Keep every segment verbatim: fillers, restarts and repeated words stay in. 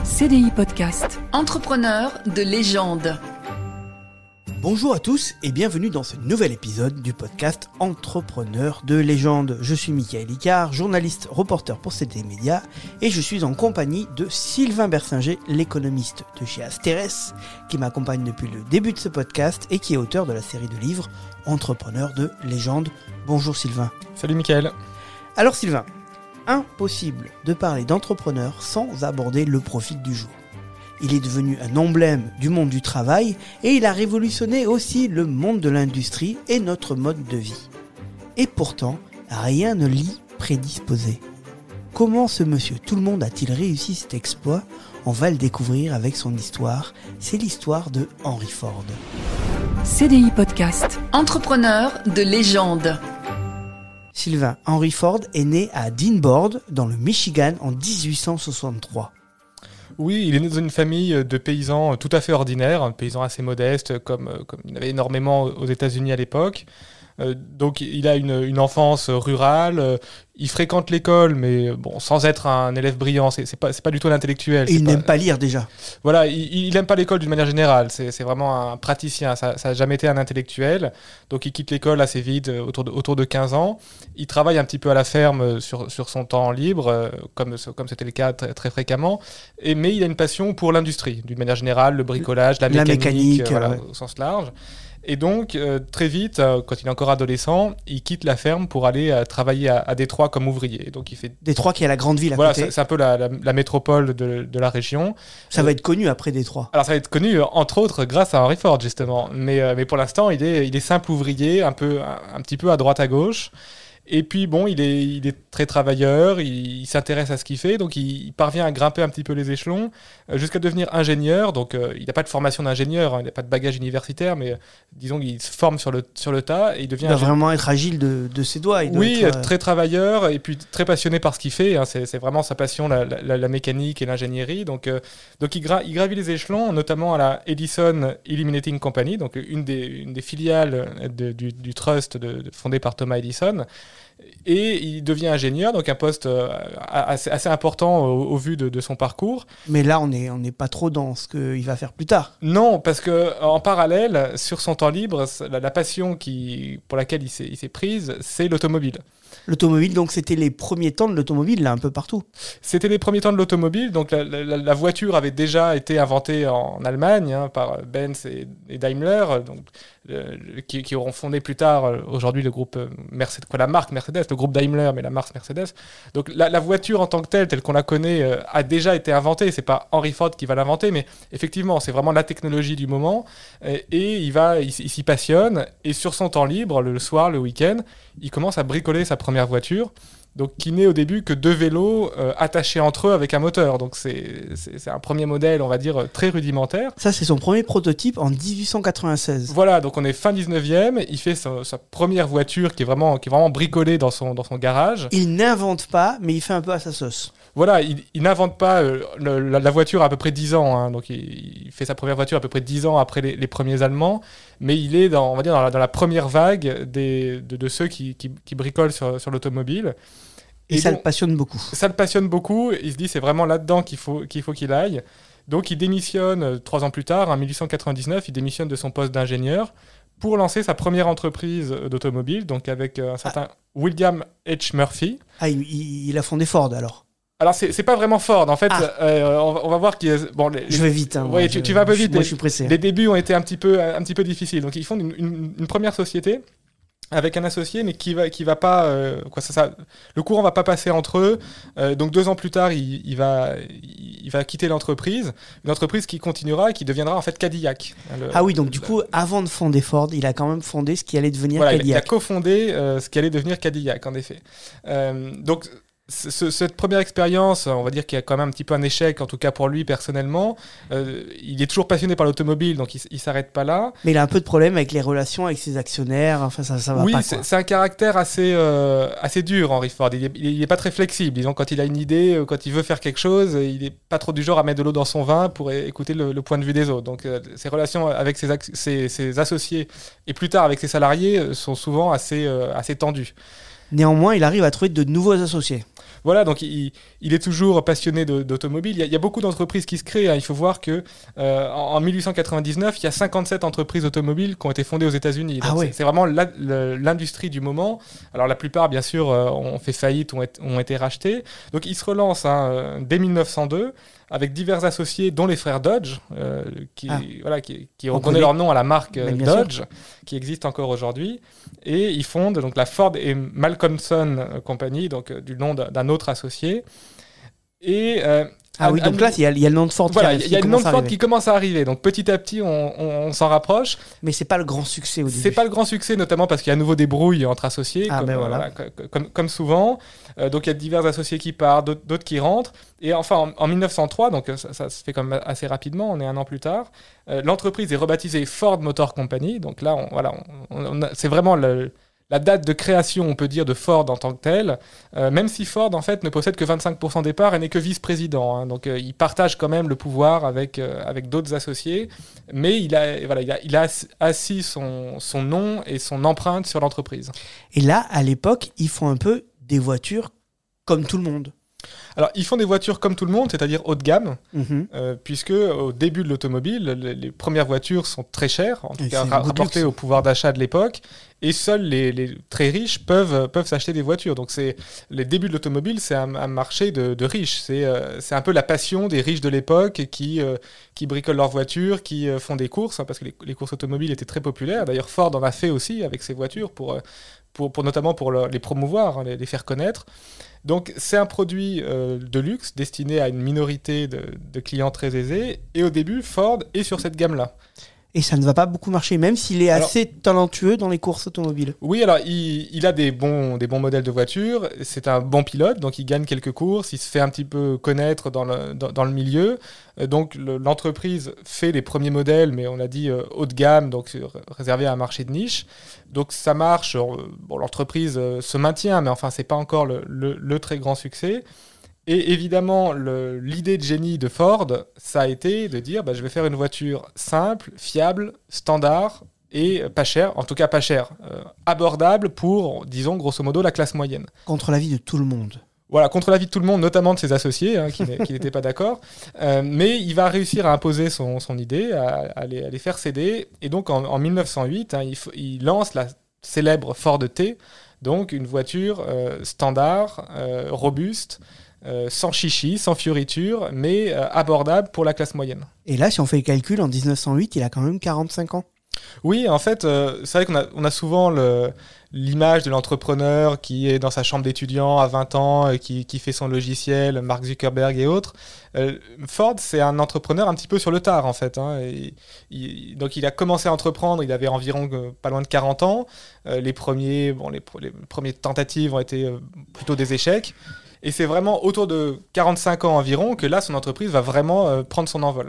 C D I Podcast. Entrepreneur de légende. Bonjour à tous et bienvenue dans ce nouvel épisode du podcast Entrepreneur de légende. Je suis Michael Icard, journaliste reporter pour C D I Média et je suis en compagnie de Sylvain Bersinger, l'économiste de chez Asterès, qui m'accompagne depuis le début de ce podcast et qui est auteur de la série de livres Entrepreneur de légende. Bonjour Sylvain. Salut Michael. Alors Sylvain, impossible de parler d'entrepreneur sans aborder le profit du jour. Il est devenu un emblème du monde du travail et il a révolutionné aussi le monde de l'industrie et notre mode de vie. Et pourtant, rien ne l'y prédisposait. Comment ce monsieur tout le monde a-t-il réussi cet exploit ? On va le découvrir avec son histoire. C'est l'histoire de Henry Ford. C D I Podcast. Entrepreneur de légende. Sylvain, Henry Ford est né à Deanbord, dans le Michigan, en dix-huit cent soixante-trois. Oui, il est né dans une famille de paysans tout à fait ordinaires, un paysan assez modeste, comme, comme il y en avait énormément aux États-Unis à l'époque. Euh, donc il a une, une enfance rurale, euh, il fréquente l'école, mais bon, sans être un élève brillant, c'est, c'est, pas, c'est pas du tout un intellectuel. Et il pas, n'aime pas lire déjà. Voilà, il, il n'aime pas l'école d'une manière générale, c'est, c'est vraiment un praticien, ça n'a jamais été un intellectuel. Donc il quitte l'école assez vite, autour de, autour de quinze ans. Il travaille un petit peu à la ferme sur, sur son temps libre, euh, comme, comme c'était le cas très, très fréquemment. Et, mais il a une passion pour l'industrie, d'une manière générale, le bricolage, la, la mécanique, mécanique euh, voilà, ouais. au sens large. Et donc, euh, très vite, euh, quand il est encore adolescent, il quitte la ferme pour aller euh, travailler à, à Détroit comme ouvrier. Donc, il fait... Détroit qui est la grande ville à voilà, côté. C'est, c'est un peu la, la, la métropole de, de la région. Ça euh, va être connu après Détroit. Alors, ça va être connu, entre autres, grâce à Henry Ford, justement. Mais, euh, mais pour l'instant, il est, il est simple ouvrier, un, peu, un, un petit peu à droite à gauche. Et puis bon, il est, il est très travailleur, il, il s'intéresse à ce qu'il fait, donc il, il parvient à grimper un petit peu les échelons euh, jusqu'à devenir ingénieur. Donc euh, il n'a pas de formation d'ingénieur, hein, il n'a pas de bagage universitaire, mais euh, disons qu'il se forme sur le, sur le tas et il devient... Il doit ingénieur. vraiment être agile de, de ses doigts. Il doit Oui, être, euh... très travailleur et puis très passionné par ce qu'il fait. Hein, c'est, c'est vraiment sa passion, la, la, la mécanique et l'ingénierie. Donc, euh, donc il, gra- il gravit les échelons, notamment à la Edison Illuminating Company, donc une des, une des filiales de, du, du trust de, de, fondé par Thomas Edison. Et il devient ingénieur, donc un poste euh, assez, assez important au, au vu de, de son parcours. Mais là, on n'est on n'est pas trop dans ce qu'il va faire plus tard. Non, parce qu'en parallèle, sur son temps libre, la, la passion qui, pour laquelle il s'est, il s'est prise, c'est l'automobile. L'automobile, donc c'était les premiers temps de l'automobile, là, un peu partout. C'était les premiers temps de l'automobile, donc la, la, la voiture avait déjà été inventée en Allemagne hein, par Benz et, et Daimler, donc, euh, qui, qui auront fondé plus tard, euh, aujourd'hui, le groupe Mercedes, quoi, la marque Mercedes, le groupe Daimler, mais la marque Mercedes. Donc la, la voiture en tant que telle, telle qu'on la connaît, euh, a déjà été inventée. C'est pas Henry Ford qui va l'inventer, mais effectivement, c'est vraiment la technologie du moment. Et, et il, va, il, il s'y passionne, et sur son temps libre, le soir, le week-end, il commence à bricoler sa première voiture, donc qui n'est au début que deux vélos euh, attachés entre eux avec un moteur. Donc c'est, c'est, c'est un premier modèle, on va dire, très rudimentaire. Ça, c'est son premier prototype en dix-huit cent quatre-vingt-seize. Voilà, donc on est fin dix-neuvième, il fait sa, sa première voiture qui est, vraiment, qui est vraiment bricolée dans son, dans son garage. Il n'invente pas, mais il fait un peu à sa sauce. Voilà, il, il n'invente pas euh, le, la, la voiture à, à peu près dix ans, hein, donc il, il fait sa première voiture à peu près dix ans après les, les premiers Allemands, mais il est dans, on va dire, dans, la, dans la première vague des, de, de ceux qui, qui, qui bricolent sur, sur l'automobile. Et, et ça bon, le passionne beaucoup. Ça le passionne beaucoup, il se dit c'est vraiment là-dedans qu'il faut qu'il, faut qu'il aille. Donc il démissionne euh, trois ans plus tard, en dix-huit cent quatre-vingt-dix-neuf, il démissionne de son poste d'ingénieur pour lancer sa première entreprise d'automobile, donc avec euh, un certain ah. William H. Murphy. Ah, il, il, il a fondé Ford alors. Alors, c'est, c'est pas vraiment Ford. En fait, ah. euh, on, va, on va voir qu'il y a... Bon, les, je vais vite. Hein, ouais, moi, tu, je, tu vas un peu vite. Moi, les, je suis pressé. Les débuts ont été un petit peu, un petit peu difficiles. Donc, ils fondent une, une, une première société avec un associé, mais qui va, qui va pas... Euh, quoi, ça, ça, le courant va pas passer entre eux. Euh, donc, deux ans plus tard, il, il, va, il va quitter l'entreprise. Une entreprise qui continuera et qui deviendra en fait Cadillac. Le, ah oui, donc du coup, avant de fonder Ford, il a quand même fondé ce qui allait devenir voilà, Cadillac. Il a, il a cofondé euh, ce qui allait devenir Cadillac, en effet. Euh, donc... Ce, cette première expérience, on va dire qu'il y a quand même un petit peu un échec, en tout cas pour lui personnellement. Euh, il est toujours passionné par l'automobile, donc il, il s'arrête pas là. Mais il a un peu de problème avec les relations avec ses actionnaires. Enfin, ça, ça va oui, pas. Oui, c'est, c'est un caractère assez, euh, assez dur, Henry Ford. Il est, il est pas très flexible. Disons, quand il a une idée, quand il veut faire quelque chose, il est pas trop du genre à mettre de l'eau dans son vin pour écouter le, le point de vue des autres. Donc, euh, ses relations avec ses, ses, ses associés et plus tard avec ses salariés sont souvent assez, euh, assez tendues. Néanmoins, il arrive à trouver de nouveaux associés. Voilà, donc il, il est toujours passionné de, d'automobile. Il y, a, il y a beaucoup d'entreprises qui se créent. Hein. Il faut voir que euh, en, en mille huit cent quatre-vingt-dix-neuf, il y a cinquante-sept entreprises automobiles qui ont été fondées aux États-Unis. Donc Ah ouais. c'est, c'est vraiment la, le, l'industrie du moment. Alors la plupart, bien sûr, euh, ont fait faillite, ont, été- ont été rachetés. Donc il se relance hein, euh, dès mille neuf cent deux avec divers associés, dont les frères Dodge, euh, qui, Ah. voilà, qui, qui On ont donné connaît. leur nom à la marque euh, Mais bien Dodge, qui existe encore aujourd'hui. Et ils fondent donc la Ford et Malcolmson euh, Company, donc euh, du nom d'un, d'un autre associé. Et euh, Ah à- oui, à- donc là, il y, a- il y a le nom de Ford voilà, qui, il y a qui le nom de commence à Ford arriver. qui commence à arriver. Donc petit à petit, on, on- on s'en rapproche. Mais c'est pas le grand succès au début. C'est pas le grand succès, notamment parce qu'il y a à nouveau des brouilles entre associés, Ah, comme, ben euh, voilà. co- co- comme, comme souvent. Euh, donc il y a divers associés qui partent, d'autres, d'autres qui rentrent. Et enfin, en, en mille neuf cent trois, donc euh, ça, ça se fait quand même assez rapidement, on est un an plus tard, euh, l'entreprise est rebaptisée Ford Motor Company. Donc là, on, voilà, on, on a- c'est vraiment le- la date de création, on peut dire, de Ford en tant que telle, euh, même si Ford, en fait, ne possède que vingt-cinq pour cent des parts et n'est que vice-président. Hein. Donc, euh, il partage quand même le pouvoir avec, euh, avec d'autres associés, mais il a, voilà, il a, il a ass- assis son, son nom et son empreinte sur l'entreprise. Et là, à l'époque, ils font un peu des voitures comme tout le monde. Alors, ils font des voitures comme tout le monde, c'est-à-dire haut de gamme, Mhm. euh, puisque au début de l'automobile, les, les premières voitures sont très chères, en tout Et cas c'est ra- beaucoup de rapportées luxe. au pouvoir d'achat de l'époque, et seuls les, les très riches peuvent, peuvent s'acheter des voitures. Donc, c'est, les débuts de l'automobile, c'est un, un marché de, de riches. C'est, euh, c'est un peu la passion des riches de l'époque qui, euh, qui bricolent leurs voitures, qui euh, font des courses, hein, parce que les, les courses automobiles étaient très populaires. D'ailleurs, Ford en a fait aussi avec ses voitures, pour, euh, pour, pour notamment pour le- les promouvoir, hein, les, les faire connaître. Donc c'est un produit euh, de luxe destiné à une minorité de, de clients très aisés. Et au début, Ford est sur cette gamme-là. Et ça ne va pas beaucoup marcher, même s'il est Alors- assez talentueux dans les courses automobiles. Oui, alors il, il a des bons, des bons modèles de voitures. C'est un bon pilote, donc il gagne quelques courses. Il se fait un petit peu connaître dans le, dans, dans le milieu. Euh, donc le- l'entreprise fait les premiers modèles, mais on l'a dit euh, haut de gamme, donc euh, réservé à un marché de niche. Donc ça marche. Euh, bon, l'entreprise euh, se maintient, mais enfin c'est pas encore le, le- le très grand succès. Et évidemment, le- l'idée de génie de Ford, ça a été de dire bah, je vais faire une voiture simple, fiable, standard et pas chère, en tout cas pas chère, euh, abordable pour, disons, grosso modo, la classe moyenne. Contre l'avis de tout le monde. Voilà, contre l'avis de tout le monde, notamment de ses associés, hein, qui n'est- qui n'étaient pas d'accord. Euh, mais il va réussir à imposer son, son idée, à, à les, à les faire céder. Et donc en, en mille neuf cent huit, hein, il, f- il lance la célèbre Ford T, donc une voiture euh, standard, euh, robuste, euh, sans chichi, sans fioriture, mais euh, abordable pour la classe moyenne. Et là, si on fait le calcul, en dix-neuf cent huit, il a quand même quarante-cinq ans. Oui, en fait, euh, c'est vrai qu'on a, on a souvent le- l'image de l'entrepreneur qui est dans sa chambre d'étudiant à vingt ans, et qui, qui fait son logiciel, Mark Zuckerberg et autres. Euh, Ford, c'est un entrepreneur un petit peu sur le tard, en fait. Hein, et il- donc, il a commencé à entreprendre, il avait environ euh, pas loin de quarante ans. Euh, les, premiers, bon, les, pro- les premières tentatives ont été euh, plutôt des échecs. Et c'est vraiment autour de quarante-cinq ans environ que là, son entreprise va vraiment euh, prendre son envol.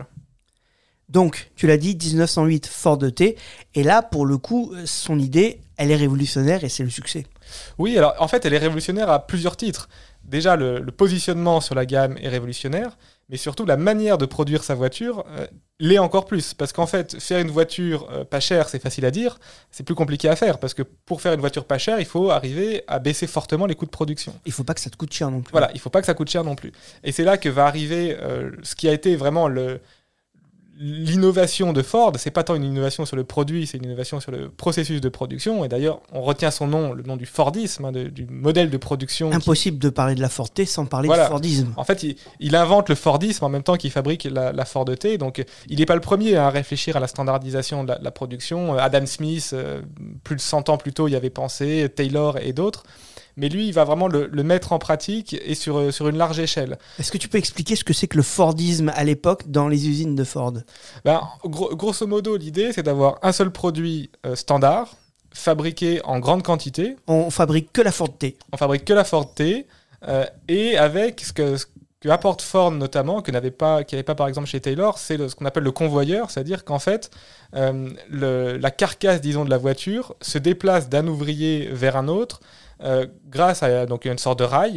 Donc, tu l'as dit, dix-neuf cent huit, Ford T. Et là, pour le coup, son idée, elle est révolutionnaire et c'est le succès. Oui, alors en fait, elle est révolutionnaire à plusieurs titres. Déjà, le, le positionnement sur la gamme est révolutionnaire, mais surtout la manière de produire sa voiture euh, l'est encore plus. Parce qu'en fait, faire une voiture euh, pas chère, c'est facile à dire, c'est plus compliqué à faire. Parce que pour faire une voiture pas chère, il faut arriver à baisser fortement les coûts de production. Il faut pas que ça te coûte cher non plus. Voilà, il faut pas que ça coûte cher non plus. Et c'est là que va arriver euh, ce qui a été vraiment le... L'innovation de Ford, c'est pas tant une innovation sur le produit, c'est une innovation sur le processus de production. Et d'ailleurs, on retient son nom, le nom du Fordisme, hein, de- du modèle de production. qui- Impossible de parler de la Ford T sans parler Voilà. du Fordisme. En fait, il, il invente le Fordisme en même temps qu'il fabrique la, la Ford T. Donc, il n'est pas le premier à réfléchir à la standardisation de la, la production. Adam Smith, euh, plus de cent ans plus tôt, y avait pensé, Taylor et d'autres. Mais lui, il va vraiment le, le mettre en pratique et sur, euh, sur une large échelle. Est-ce que tu peux expliquer ce que c'est que le Fordisme à l'époque dans les usines de Ford? Ben, gros- grosso modo, l'idée, c'est d'avoir un seul produit euh, standard, fabriqué en grande quantité. On fabrique que la Ford T. On fabrique que la Ford T, euh, et avec ce que, ce que apporte Ford notamment, que n'avait pas, qu'il n'y avait pas par exemple chez Taylor, c'est le- ce qu'on appelle le convoyeur, c'est-à-dire qu'en fait, euh, le- la carcasse, disons, de la voiture se déplace d'un ouvrier vers un autre, euh, grâce à donc une sorte de rail,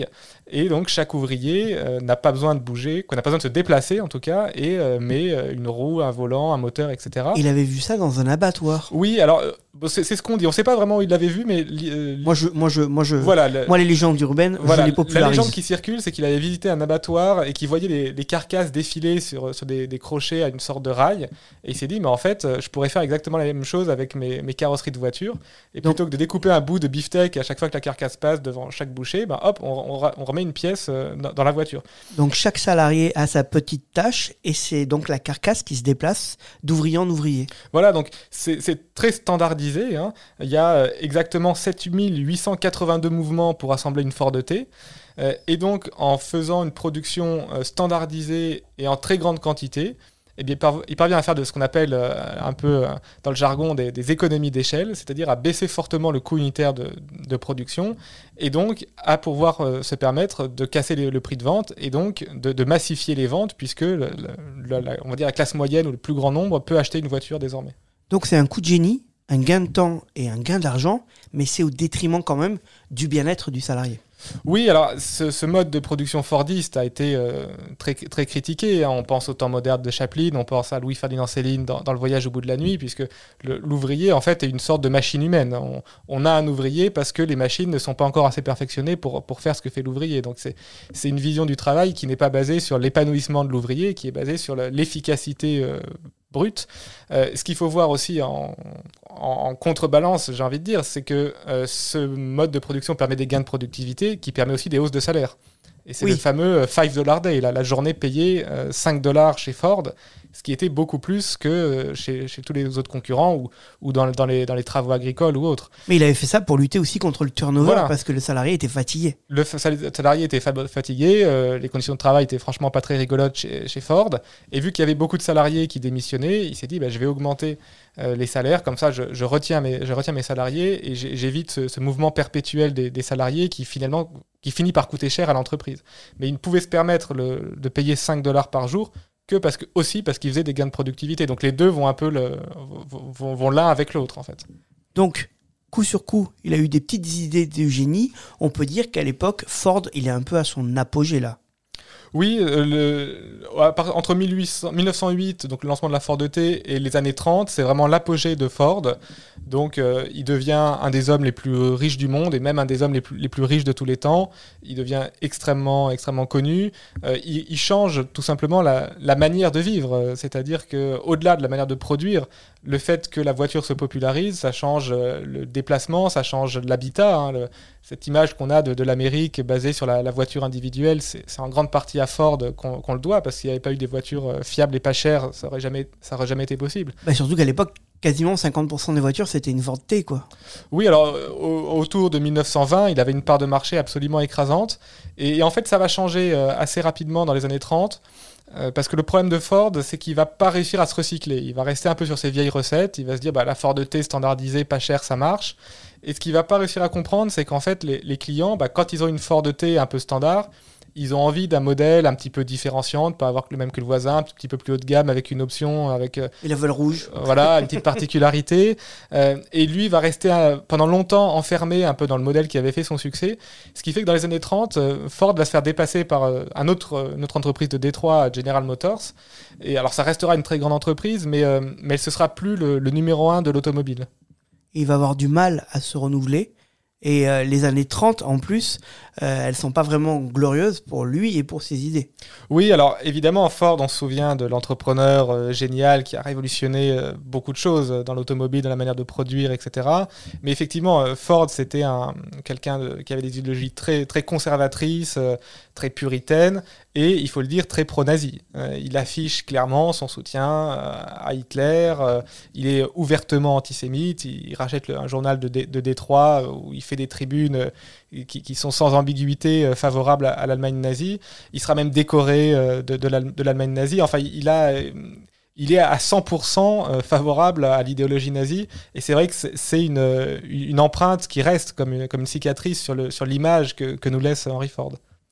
Et donc, chaque ouvrier euh, n'a pas besoin de bouger, qu'on n'a pas besoin de se déplacer en tout cas, et euh, met euh, une roue, un volant, un moteur, et cetera. Il avait vu ça dans un abattoir. Oui, alors euh, c'est, c'est ce qu'on dit. On ne sait pas vraiment où il l'avait vu, mais euh, Moi, je, moi, je, moi, je, voilà, le- moi, les légendes urbaines, Voilà, je les la popularise. légende qui circule, c'est qu'il avait visité un abattoir et qu'il voyait les, les carcasses défiler sur, sur des, des crochets à une sorte de rail. Et il s'est dit, mais en fait, euh, je pourrais faire exactement la même chose avec mes, mes carrosseries de voitures. Et Donc- plutôt que de découper un bout de beefsteak à chaque fois que la carcasse passe devant chaque boucher, ben hop, on, on, ra- on remet une pièce euh, dans, dans la voiture. Donc, chaque salarié a sa petite tâche et c'est donc la carcasse qui se déplace d'ouvrier en ouvrier. Voilà, donc c'est, c'est très standardisé, hein. Il y a euh, exactement sept mille huit cent quatre-vingt-deux mouvements pour assembler une Ford T. Euh, et donc, en faisant une production euh, standardisée et en très grande quantité, eh bien, il parv- il parvient à faire de ce qu'on appelle euh, un peu euh, dans le jargon des, des économies d'échelle, c'est-à-dire à baisser fortement le coût unitaire de, de production et donc à pouvoir euh, se permettre de casser les- le prix de vente et donc de, de massifier les ventes puisque le- le- le- la, on va dire la classe moyenne ou le plus grand nombre peut acheter une voiture désormais. Donc, c'est un coup de génie, un gain de temps et un gain d'argent, mais c'est au détriment quand même du bien-être du salarié. Oui, alors ce, ce mode de production fordiste a été euh, très, très critiqué, hein. On pense au temps moderne de Chaplin, on pense à Louis-Ferdinand Céline dans, dans Le Voyage au bout de la nuit, puisque le- l'ouvrier en fait est une sorte de machine humaine. On, on a un ouvrier parce que les machines ne sont pas encore assez perfectionnées pour, pour faire ce que fait l'ouvrier. Donc c'est, c'est une vision du travail qui n'est pas basée sur l'épanouissement de l'ouvrier, qui est basée sur la- l'efficacité euh, brute. Euh, ce qu'il faut voir aussi en, en, en contrebalance, j'ai envie de dire, c'est que euh, ce mode de production permet des gains de productivité qui permet aussi des hausses de salaire. Et c'est Oui. le fameux cinq dollars day, là, la journée payée euh, cinq dollars chez Ford, ce qui était beaucoup plus que euh, chez, chez tous les autres concurrents ou, ou dans, dans, les, dans les travaux agricoles ou autres. Mais il avait fait ça pour lutter aussi contre le turnover Voilà. parce que le salarié était fatigué. Le fa- sal- salarié était fa- fatigué, euh, les conditions de travail étaient franchement pas très rigolotes chez, chez Ford. Et vu qu'il y avait beaucoup de salariés qui démissionnaient, il s'est dit bah, je vais augmenter euh, les salaires, comme ça je, je, retiens, mes, je retiens mes salariés et j'ai- j'évite ce, ce mouvement perpétuel des, des salariés qui finalement qui finit par coûter cher à l'entreprise. Mais il ne pouvait se permettre le- de payer cinq dollars par jour que parce que, aussi parce qu'il faisait des gains de productivité. Donc les deux vont un peu le, vont, vont l'un avec l'autre en fait. Donc, coup sur coup, il a eu des petites idées de génie. On peut dire qu'à l'époque, Ford, il est un peu à son apogée là. Oui, euh, le, à part- entre mille huit cents mille neuf cent huit, donc le lancement de la Ford T, et les années trente, c'est vraiment l'apogée de Ford. Donc, euh, il devient un des hommes les plus riches du monde et même un des hommes les plus, les plus riches de tous les temps. Il devient extrêmement, extrêmement connu. Euh, il, il change tout simplement la, la manière de vivre. Euh, C'est-à-dire qu'au-delà de la manière de produire, le fait que la voiture se popularise, ça change euh, le déplacement, ça change l'habitat. Hein, le- cette image qu'on a de, de l'Amérique basée sur la, la voiture individuelle, c'est c'est en grande partie à Ford qu'on qu'on le doit, parce qu'il n'y avait pas eu des voitures euh, fiables et pas chères, ça n'aurait jamais, ça aurait jamais été possible. Bah, surtout qu'à l'époque, quasiment cinquante pour cent des voitures, c'était une Ford T, quoi. Oui, alors euh, au- autour de mille neuf cent vingt, il avait une part de marché absolument écrasante, et, et en fait ça va changer euh, assez rapidement dans les années trente. Euh, parce que le problème de Ford, c'est qu'il va pas réussir à se recycler. Il va rester un peu sur ses vieilles recettes. Il va se dire, bah, la Ford T standardisée, pas chère, ça marche. Et ce qu'il va pas réussir à comprendre, c'est qu'en fait, les, les clients, bah, quand ils ont une Ford T un peu standard, ils ont envie d'un modèle un petit peu différenciant, de pas avoir le même que le voisin, un petit peu plus haut de gamme, avec une option, avec euh, Et la voile rouge. euh, voilà, une petite particularité. Euh, et lui va rester euh, pendant longtemps enfermé un peu dans le modèle qui avait fait son succès. Ce qui fait que dans les années trente, euh, Ford va se faire dépasser par euh, un autre, euh, une autre entreprise de Détroit, General Motors. Et alors ça restera une très grande entreprise, mais, euh, mais ce sera plus le, le numéro un de l'automobile. Il va avoir du mal à se renouveler. Et euh, les années trente, en plus, euh, elles sont pas vraiment glorieuses pour lui et pour ses idées. Oui, alors évidemment, Ford, on se souvient de l'entrepreneur euh, génial qui a révolutionné euh, beaucoup de choses dans l'automobile, dans la manière de produire, et cetera. Mais effectivement, euh, Ford, c'était un, quelqu'un de- qui avait des idéologies très, très conservatrices, euh, très puritaines, et il faut le dire, très pro-nazi. Euh, il affiche clairement son soutien euh, à Hitler, euh, il est ouvertement antisémite, il, il rachète le- un journal de, Dé- de Détroit euh, où il fait des tribunes euh, qui, qui sont sans ambiguïté euh, favorables à, à l'Allemagne nazie. Il sera même décoré euh, de, de l'Al- de l'Allemagne nazie. Enfin, il a... euh, il est à cent pour cent euh, favorable à l'idéologie nazie. Et c'est vrai que c'est- c'est une, euh, une empreinte qui reste comme une, comme une cicatrice sur, le, sur l'image que, que nous laisse Henry Ford.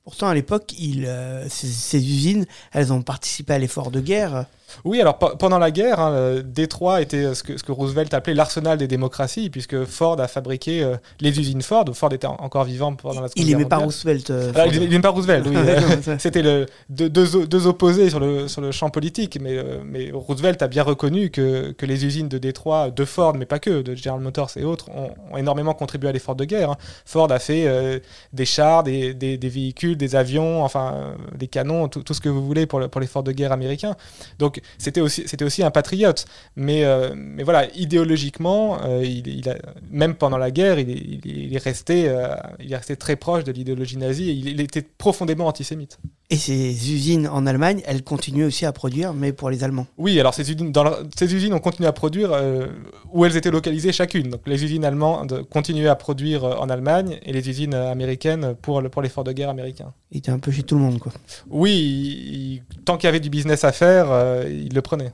Pourtant, à l'époque, il, euh, ces, ces usines, elles ont participé à l'effort de guerre. Oui, alors p- pendant la guerre, hein, Détroit était ce que, ce que Roosevelt appelait l'arsenal des démocraties, puisque Ford a fabriqué euh, les usines Ford. Ford était en- encore vivant pendant la Seconde Il Guerre aimait pas mondiale. Roosevelt. Euh, Alors, Ford. il n'aime pas Roosevelt, oui. Ouais, comme ça. C'était le, deux, deux, deux opposés sur le, sur le champ politique, mais, euh, mais Roosevelt a bien reconnu que, que les usines de Détroit, de Ford, mais pas que, de General Motors et autres, ont, ont énormément contribué à l'effort de guerre. hein. Ford a fait euh, des chars, des, des, des véhicules, des avions, enfin euh, des canons, tout, tout ce que vous voulez pour, le, pour l'effort de guerre américain. Donc c'était aussi, c'était aussi un patriote. Mais, euh, mais voilà, idéologiquement, euh, il, il a, même pendant la guerre, il, il, il, est resté, euh, il est resté très proche de l'idéologie nazie et il, il était profondément antisémite. Et ces usines en Allemagne, elles continuent aussi à produire, mais pour les Allemands. Oui, alors ces usines, dans leur, ces usines ont continué à produire euh, où elles étaient localisées chacune. Donc les usines allemandes continuaient à produire euh, en Allemagne et les usines euh, américaines pour, le, pour l'effort de guerre américain. Il était un peu chez tout le monde, quoi. Oui, il, il, tant qu'il y avait du business à faire, euh, il le prenait.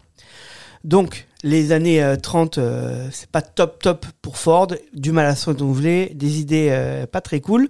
Donc, les années euh, trente, euh, c'est pas top top pour Ford, du mal à se renouveler, des idées euh, pas très cool.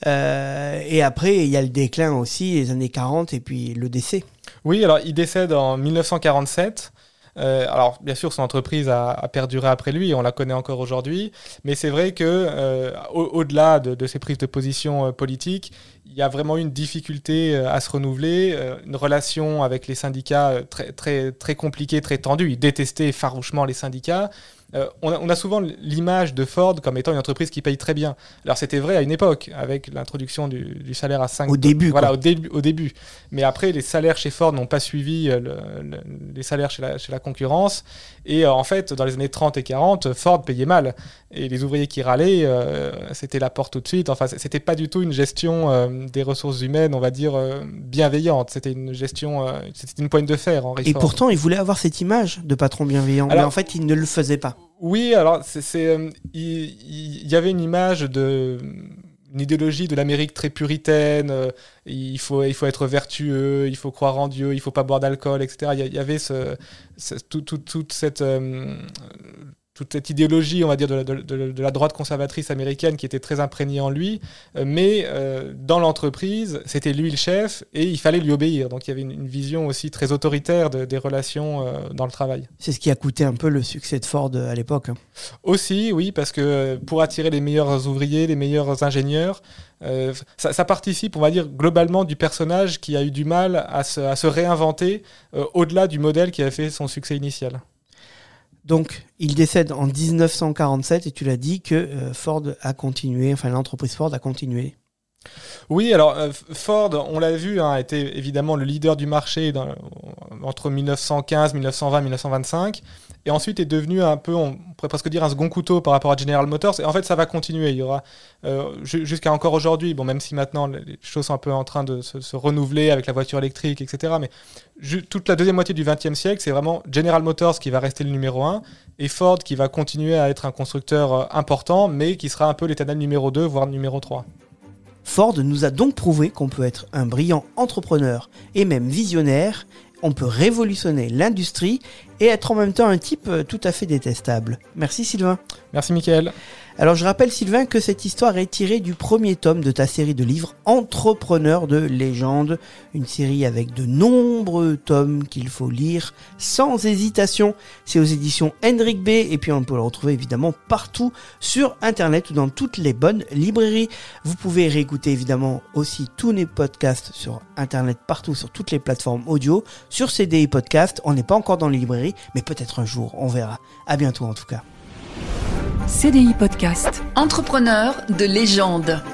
Euh, et après, il y a le déclin aussi, les années quarante, et puis le décès. Oui, alors il décède en dix-neuf cent quarante-sept. Euh, alors, bien sûr, son entreprise a, a perduré après lui et on la connaît encore aujourd'hui. Mais c'est vrai que euh, au, au-delà de, de ses prises de position euh, politiques, il y a vraiment eu une difficulté euh, à se renouveler, euh, une relation avec les syndicats euh, très, très, très compliquée, très tendue. Il détestait farouchement les syndicats. Euh, on, a, on a souvent l'image de Ford comme étant une entreprise qui paye très bien. Alors c'était vrai à une époque, avec l'introduction du, du salaire à cinq Au début, Voilà, quoi. au début, au début. Mais après, les salaires chez Ford n'ont pas suivi euh, le, le, les salaires chez la, chez la concurrence. Et euh, en fait, dans les années trente et quarante, Ford payait mal. Et les ouvriers qui râlaient, euh, c'était la porte tout de suite. Enfin, c'était pas du tout une gestion euh, des ressources humaines, on va dire, euh, bienveillante. C'était une gestion, euh, c'était une poigne de fer, Henry Et Ford. pourtant, il voulait avoir cette image de patron bienveillant. Alors- mais en fait, il ne le faisait pas. Oui, alors c'est, c'est, euh, il, il- il y avait une image de une idéologie de l'Amérique très puritaine. euh, il faut il faut être vertueux, il faut croire en Dieu, il faut pas boire d'alcool, et cetera. Il y, a- il y avait ce, ce- tout, tout- toute cette euh, toute cette idéologie, on va dire, de, la- de, de- de la droite conservatrice américaine qui était très imprégnée en lui. Euh, mais euh, dans l'entreprise, c'était lui le chef et il fallait lui obéir. Donc il y avait une, une vision aussi très autoritaire de- des relations euh, dans le travail. C'est ce qui a coûté un peu le succès de Ford à l'époque. hein. Aussi, oui, parce que pour attirer les meilleurs ouvriers, les meilleurs ingénieurs, euh, ça, ça participe, on va dire, globalement du personnage qui a eu du mal à se, à se réinventer euh, au-delà du modèle qui a fait son succès initial. Donc, il décède en dix-neuf cent quarante-sept et tu l'as dit que euh, Ford a continué, enfin l'entreprise Ford a continué. Oui, alors euh, Ford, on l'a vu, hein, était évidemment le leader du marché dans, entre dix-neuf cent quinze, dix-neuf cent vingt, dix-neuf cent vingt-cinq, et ensuite est devenu un peu, on pourrait presque dire un second couteau par rapport à General Motors, et en fait ça va continuer, il y aura euh, ju- jusqu'à encore aujourd'hui, bon, même si maintenant les choses sont un peu en train de se, se renouveler avec la voiture électrique, et cetera, mais ju- toute la deuxième moitié du vingtième siècle, c'est vraiment General Motors qui va rester le numéro un, et Ford qui va continuer à être un constructeur euh, important, mais qui sera un peu l'éternel numéro deux, voire numéro trois. Ford nous a donc prouvé qu'on peut être un brillant entrepreneur et même visionnaire, on peut révolutionner l'industrie et être en même temps un type euh, tout à fait détestable. Merci Sylvain. Merci Mickaël. Alors je rappelle Sylvain que cette histoire est tirée du premier tome de ta série de livres Entrepreneurs de légende, une série avec de nombreux tomes qu'il faut lire sans hésitation. C'est aux éditions Hendrik B et puis on peut le retrouver évidemment partout sur internet ou dans toutes les bonnes librairies. Vous pouvez réécouter évidemment aussi tous les podcasts sur internet partout sur toutes les plateformes audio, sur C D I Podcast. On n'est pas encore dans les librairies mais peut-être un jour, on verra. À bientôt en tout cas. C D I Podcast. Entrepreneurs de légende.